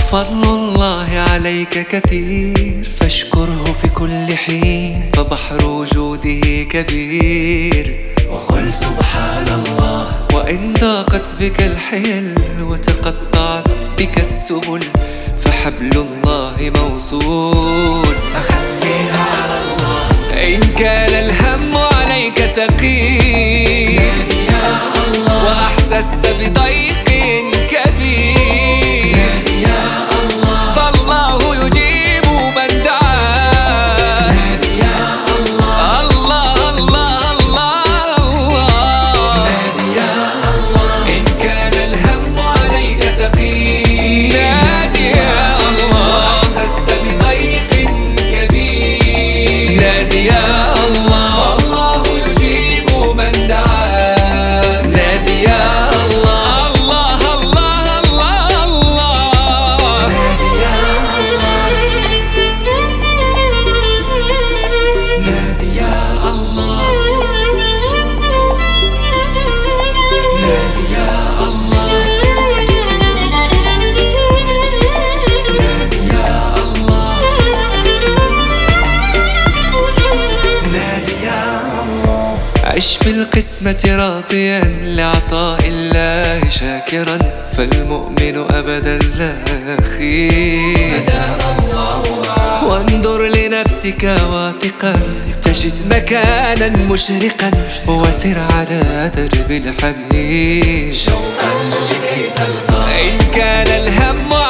فضل الله عليك كثير فاشكره في كل حين، فبحر وجوده كبير. وقل سبحان الله. وإن ضاقت بك الحيل وتقطعت بك السبل، فحبل الله موصول، فخليها على الله. إن كان الهم عليك ثقيل وأحسست بضيق كبير، فالله يجيب من دعاه. الله الله الله الله. إن كان الهم عليك ثقيل نادي يا الله، وأحسست بضيق كبير نادي يا الله، فالله يجيب من دعاه. نادي يا الله الله الله الله الله. نادي يا الله نادي يا الله نادي يا الله نادي يا الله نادي يا الله. عش بالقسمة راضيا لعطاء الله شاكرا، فالمؤمن أبدا لا يخيب. وانظر لنفسك واثقا تجد مكانا مشرقا، وسر على درب الحبيب شوقا لكي تلقى. إن كان الهم